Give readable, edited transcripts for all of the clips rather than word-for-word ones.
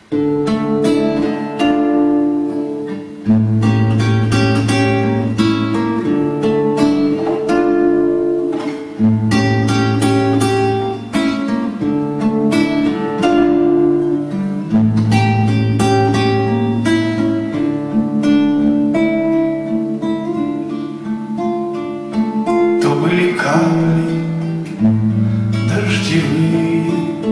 Дождевые,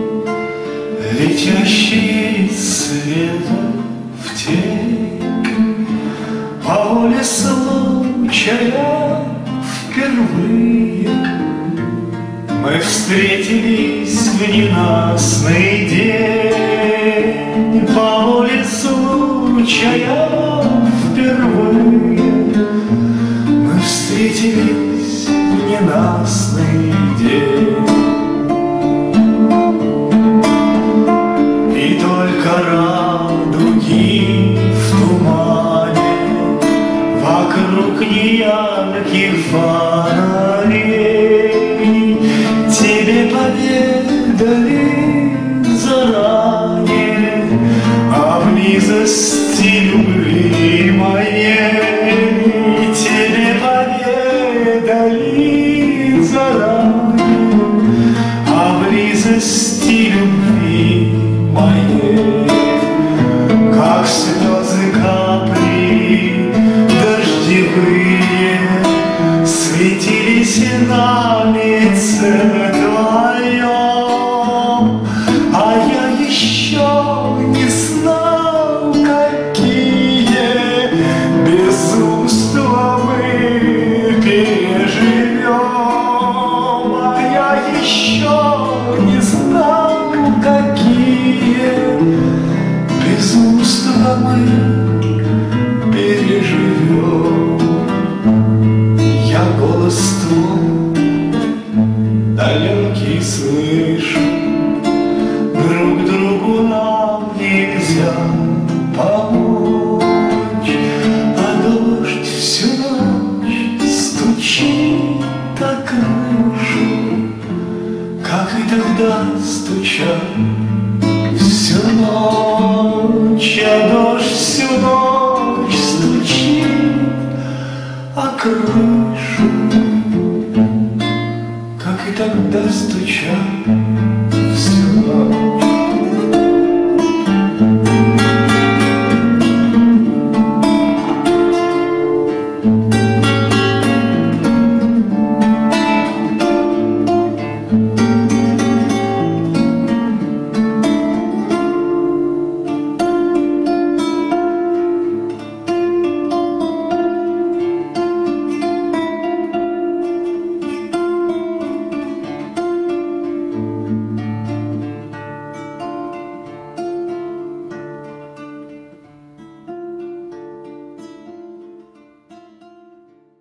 летящие светом в тень, по воле случая впервые мы встретились в ненастный день. По воле случая впервые мы встретились в ненастный день. И только радуги в тумане, вокруг неярких фонарей тебе поведали заранее о близости любви моей. Тебе поведали заранее о близости любви моей. Как слезы капли дождевые светились на лице твоем, а я еще не знал, какие безумства мы переживем. А я еще не знал, какие безумства мы переживем. Я голос твой далекий слышу, друг другу нам нельзя помочь, а дождь всю ночь стучит о крышу, как и тогда стучал